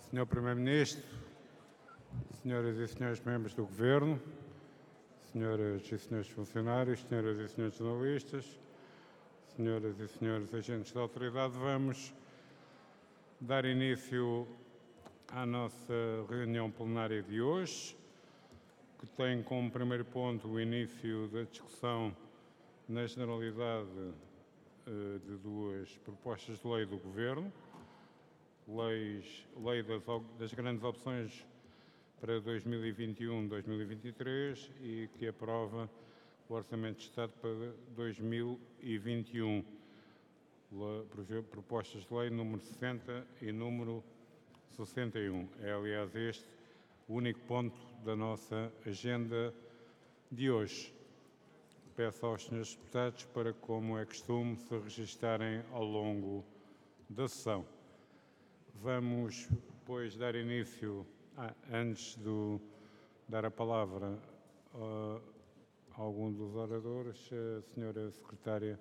Senhor Primeiro-Ministro, senhoras e senhores membros do Governo, senhoras e senhores funcionários, senhoras e senhores jornalistas, senhoras e senhores agentes da autoridade, vamos dar início à nossa reunião plenária de hoje, que tem como primeiro ponto o início da discussão na generalidade de duas propostas de lei do Governo, lei das grandes opções para 2021-2023 e que aprova o Orçamento de Estado para 2021. Propostas de lei número 60 e número 61. É, aliás, este o único ponto da nossa agenda de hoje. Peço aos senhores deputados para, como é costume, se registarem ao longo da sessão. Vamos, depois, dar início, antes de dar a palavra a algum dos oradores, a senhora secretária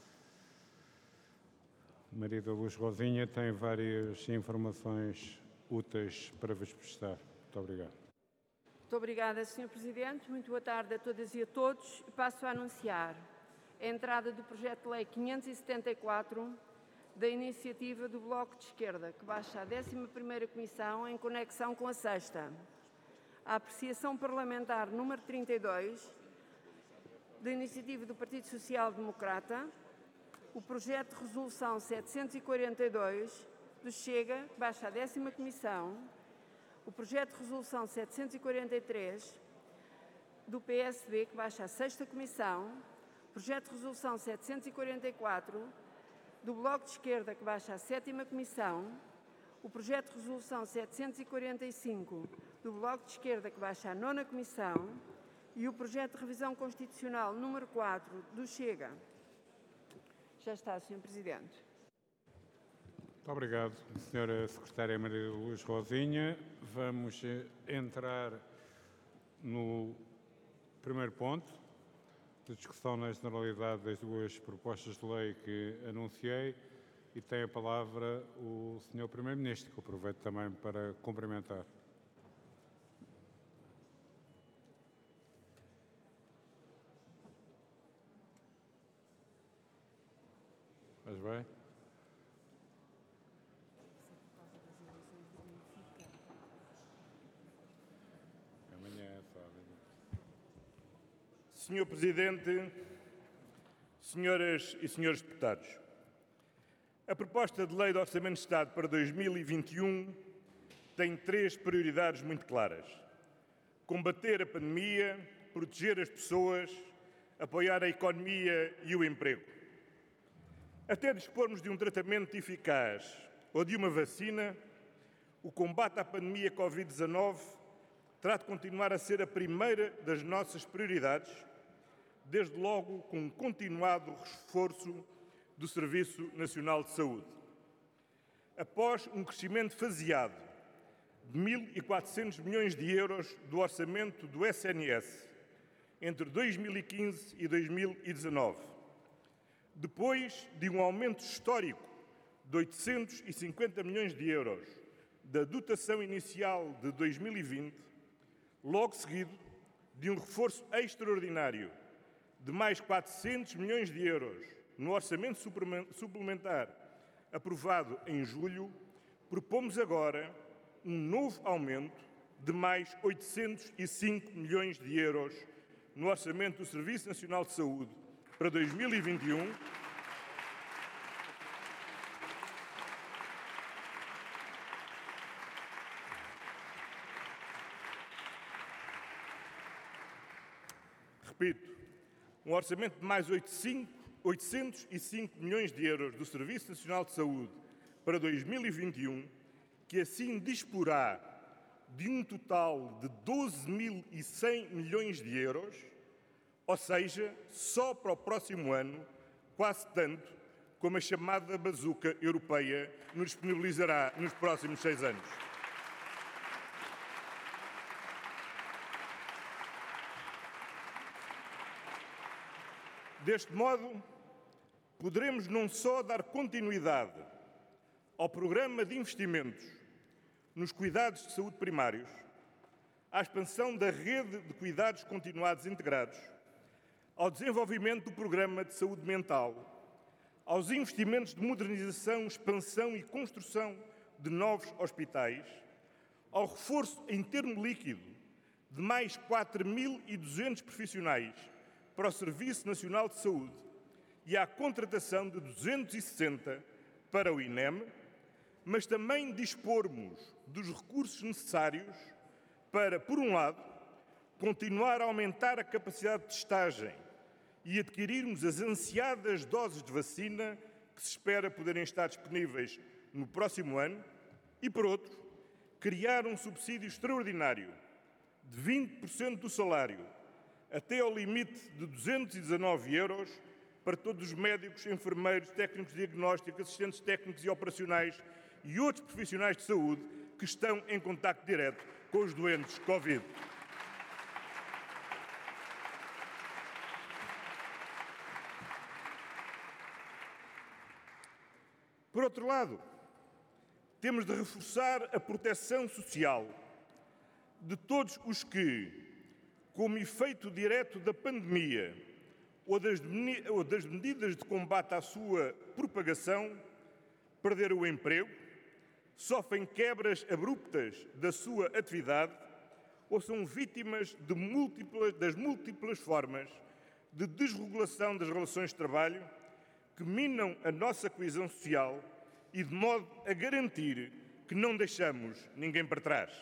Maria da Luz Rosinha tem várias informações úteis para vos prestar. Muito obrigado. Muito obrigada, Sr. Presidente. Muito boa tarde a todas e a todos. Passo a anunciar a entrada do projeto de lei 574 da iniciativa do Bloco de Esquerda, que baixa à 11ª Comissão em conexão com a 6ª. A apreciação parlamentar número 32 da iniciativa do Partido Social Democrata, o projeto de resolução 742 do Chega, que baixa à 10ª Comissão, o projeto de resolução 743 do PSD, que baixa à 6ª Comissão, o projeto de resolução 744 do Bloco de Esquerda, que baixa à 7ª Comissão, o projeto de resolução 745 do Bloco de Esquerda, que baixa à 9ª Comissão, e o projeto de revisão constitucional número 4 do Chega. Já está, Sr. Presidente. Muito obrigado, Sra. Secretária Maria da Luz Rosinha. Vamos entrar no primeiro ponto de discussão na generalidade das duas propostas de lei que anunciei e tem a palavra o Sr. Primeiro-Ministro, que aproveito também para cumprimentar. Mas bem? Senhor Presidente, senhoras e senhores deputados, a proposta de Lei de Orçamento de Estado para 2021 tem três prioridades muito claras: combater a pandemia, proteger as pessoas, apoiar a economia e o emprego. Até dispormos de um tratamento eficaz ou de uma vacina, o combate à pandemia Covid-19 terá de continuar a ser a primeira das nossas prioridades, desde logo com um continuado reforço do Serviço Nacional de Saúde. Após um crescimento faseado de 1.400 milhões de euros do orçamento do SNS entre 2015 e 2019, depois de um aumento histórico de 850 milhões de euros da dotação inicial de 2020, logo seguido de um reforço extraordinário de mais 400 milhões de euros no orçamento suplementar aprovado em julho, propomos agora um novo aumento de mais 805 milhões de euros no orçamento do Serviço Nacional de Saúde para 2021, repito, um orçamento de mais 805 milhões de euros do Serviço Nacional de Saúde para 2021, que assim disporá de um total de 12.100 milhões de euros, ou seja, só para o próximo ano, quase tanto como a chamada bazuca europeia nos disponibilizará nos próximos 6 anos. Deste modo, poderemos não só dar continuidade ao programa de investimentos nos cuidados de saúde primários, à expansão da rede de cuidados continuados integrados, ao desenvolvimento do programa de saúde mental, aos investimentos de modernização, expansão e construção de novos hospitais, ao reforço em termo líquido de mais 4.200 profissionais para o Serviço Nacional de Saúde e à contratação de 260 para o INEM, mas também dispormos dos recursos necessários para, por um lado, continuar a aumentar a capacidade de testagem e adquirirmos as ansiadas doses de vacina que se espera poderem estar disponíveis no próximo ano e, por outro, criar um subsídio extraordinário de 20% do salário até ao limite de 219 euros para todos os médicos, enfermeiros, técnicos de diagnóstico, assistentes técnicos e operacionais e outros profissionais de saúde que estão em contacto direto com os doentes Covid. Por outro lado, temos de reforçar a proteção social de todos os que, como efeito direto da pandemia ou das medidas de combate à sua propagação, perderam o emprego, sofrem quebras abruptas da sua atividade ou são vítimas das múltiplas formas de desregulação das relações de trabalho que minam a nossa coesão social e de modo a garantir que não deixamos ninguém para trás.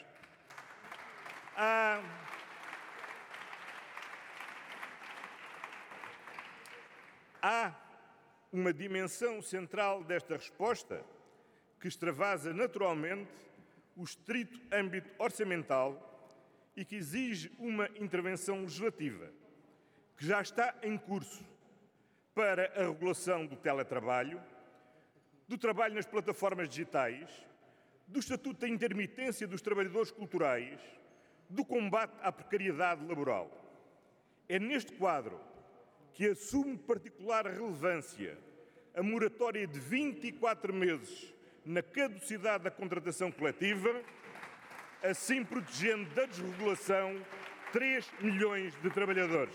Há uma dimensão central desta resposta que extravasa naturalmente o estrito âmbito orçamental e que exige uma intervenção legislativa, que já está em curso para a regulação do teletrabalho, do trabalho nas plataformas digitais, do Estatuto da Intermitência dos Trabalhadores Culturais, do combate à precariedade laboral. É neste quadro que assume particular relevância a moratória de 24 meses na caducidade da contratação coletiva, assim protegendo da desregulação 3 milhões de trabalhadores.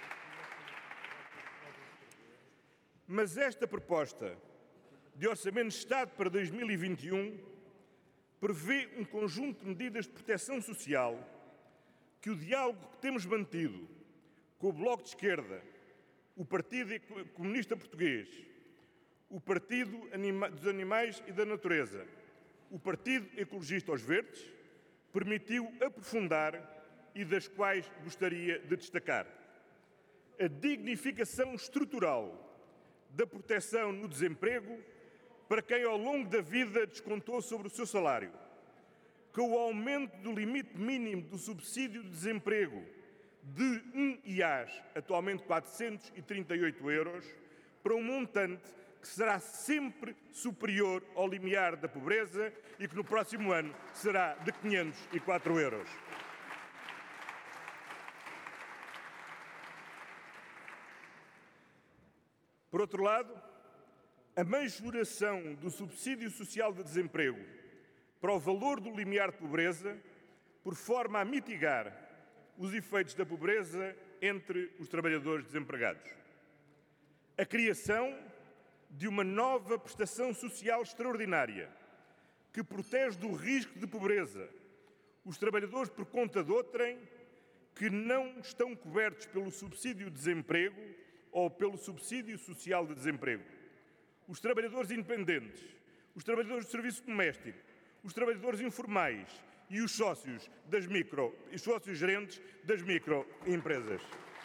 Mas esta proposta de Orçamento de Estado para 2021 prevê um conjunto de medidas de proteção social que o diálogo que temos mantido com o Bloco de Esquerda, o Partido Comunista Português, o Partido dos Animais e da Natureza, o Partido Ecologista aos Verdes, permitiu aprofundar e das quais gostaria de destacar. A dignificação estrutural da proteção no desemprego para quem ao longo da vida descontou sobre o seu salário, com o aumento do limite mínimo do subsídio de desemprego de 1 IAS, atualmente 438 euros, para um montante que será sempre superior ao limiar da pobreza e que no próximo ano será de 504 euros. Por outro lado, a majoração do subsídio social de desemprego para o valor do limiar de pobreza, por forma a mitigar os efeitos da pobreza entre os trabalhadores desempregados. A criação de uma nova prestação social extraordinária que protege do risco de pobreza os trabalhadores por conta de outrem que não estão cobertos pelo subsídio de desemprego ou pelo subsídio social de desemprego. Os trabalhadores independentes, os trabalhadores do serviço doméstico, os trabalhadores informais e os sócios gerentes das microempresas.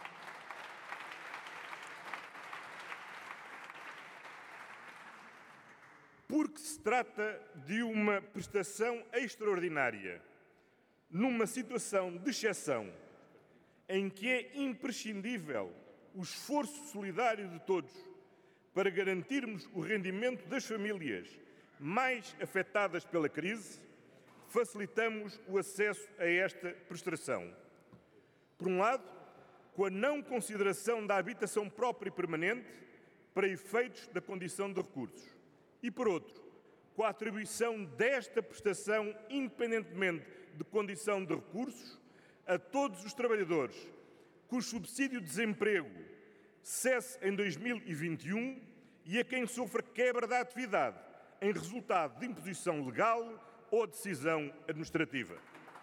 Porque se trata de uma prestação extraordinária, numa situação de exceção, em que é imprescindível o esforço solidário de todos para garantirmos o rendimento das famílias mais afetadas pela crise, facilitamos o acesso a esta prestação. Por um lado, com a não consideração da habitação própria e permanente para efeitos da condição de recursos. E, por outro, com a atribuição desta prestação, independentemente de condição de recursos, a todos os trabalhadores cujo subsídio de desemprego cesse em 2021 e a quem sofra quebra da atividade em resultado de imposição legal ou decisão administrativa.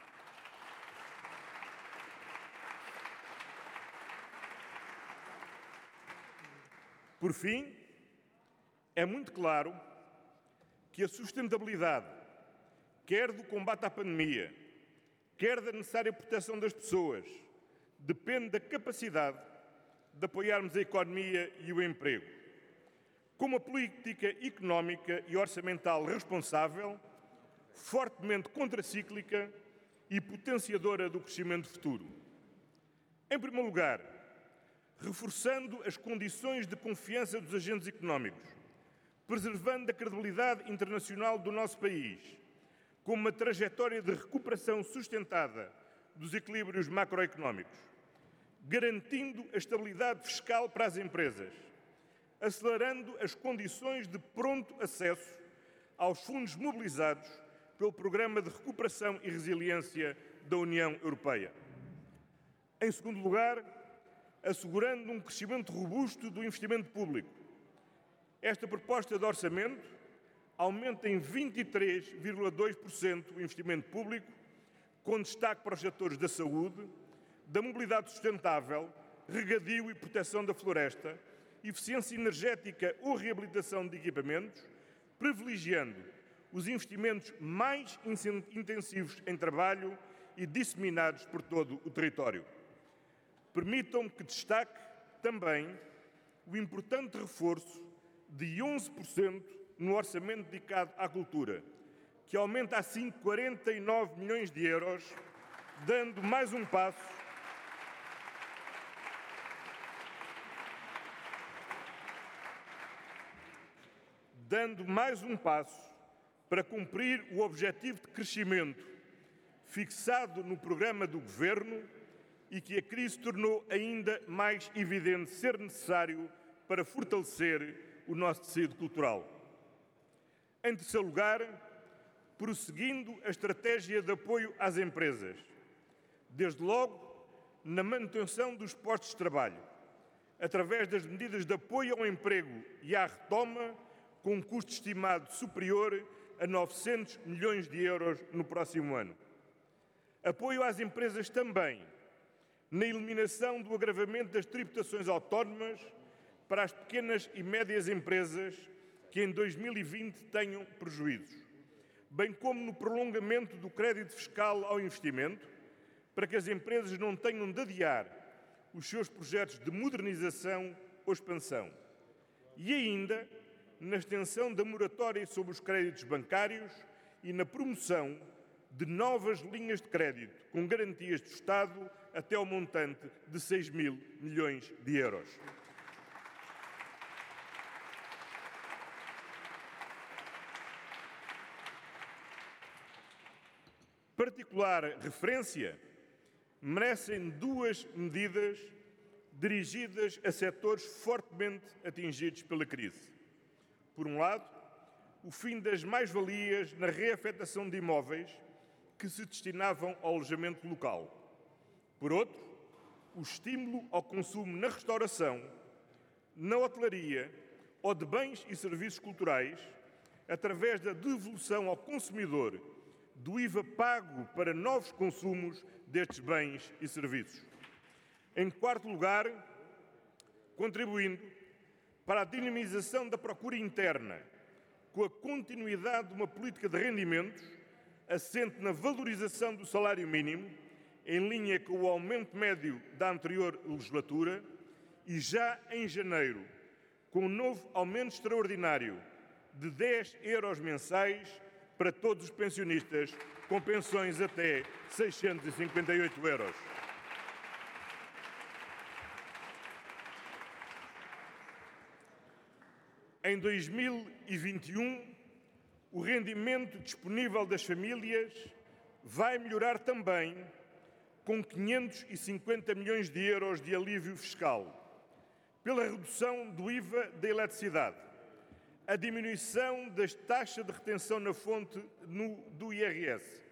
Por fim, é muito claro que a sustentabilidade, quer do combate à pandemia, quer da necessária proteção das pessoas, depende da capacidade de apoiarmos a economia e o emprego, com uma política económica e orçamental responsável, fortemente contracíclica e potenciadora do crescimento futuro. Em primeiro lugar, reforçando as condições de confiança dos agentes económicos, preservando a credibilidade internacional do nosso país, com uma trajetória de recuperação sustentada dos equilíbrios macroeconómicos, garantindo a estabilidade fiscal para as empresas, acelerando as condições de pronto acesso aos fundos mobilizados pelo Programa de Recuperação e Resiliência da União Europeia. Em segundo lugar, assegurando um crescimento robusto do investimento público. Esta proposta de orçamento aumenta em 23,2% o investimento público, com destaque para os setores da saúde, da mobilidade sustentável, regadio e proteção da floresta, eficiência energética ou reabilitação de equipamentos, privilegiando os investimentos mais intensivos em trabalho e disseminados por todo o território. Permitam-me que destaque também o importante reforço de 11% no orçamento dedicado à cultura, que aumenta assim 49 milhões de euros, dando mais um passo para cumprir o objetivo de crescimento fixado no programa do Governo e que a crise tornou ainda mais evidente ser necessário para fortalecer o nosso tecido cultural. Em terceiro lugar, prosseguindo a estratégia de apoio às empresas, desde logo na manutenção dos postos de trabalho, através das medidas de apoio ao emprego e à retoma, com um custo estimado superior a 900 milhões de euros no próximo ano. Apoio às empresas também na eliminação do agravamento das tributações autónomas para as pequenas e médias empresas que em 2020 tenham prejuízos, bem como no prolongamento do crédito fiscal ao investimento, para que as empresas não tenham de adiar os seus projetos de modernização ou expansão. E ainda na extensão da moratória sobre os créditos bancários e na promoção de novas linhas de crédito com garantias do Estado até ao montante de 6 mil milhões de euros. Particular referência merecem duas medidas dirigidas a setores fortemente atingidos pela crise. Por um lado, o fim das mais-valias na reafetação de imóveis que se destinavam ao alojamento local. Por outro, o estímulo ao consumo na restauração, na hotelaria ou de bens e serviços culturais, através da devolução ao consumidor do IVA pago para novos consumos destes bens e serviços. Em quarto lugar, contribuindo para a dinamização da procura interna, com a continuidade de uma política de rendimentos assente na valorização do salário mínimo, em linha com o aumento médio da anterior legislatura, e já em janeiro, com um novo aumento extraordinário de 10 euros mensais para todos os pensionistas com pensões até 658 euros. Em 2021, o rendimento disponível das famílias vai melhorar também com 550 milhões de euros de alívio fiscal, pela redução do IVA da eletricidade, a diminuição das taxas de retenção na fonte do IRS,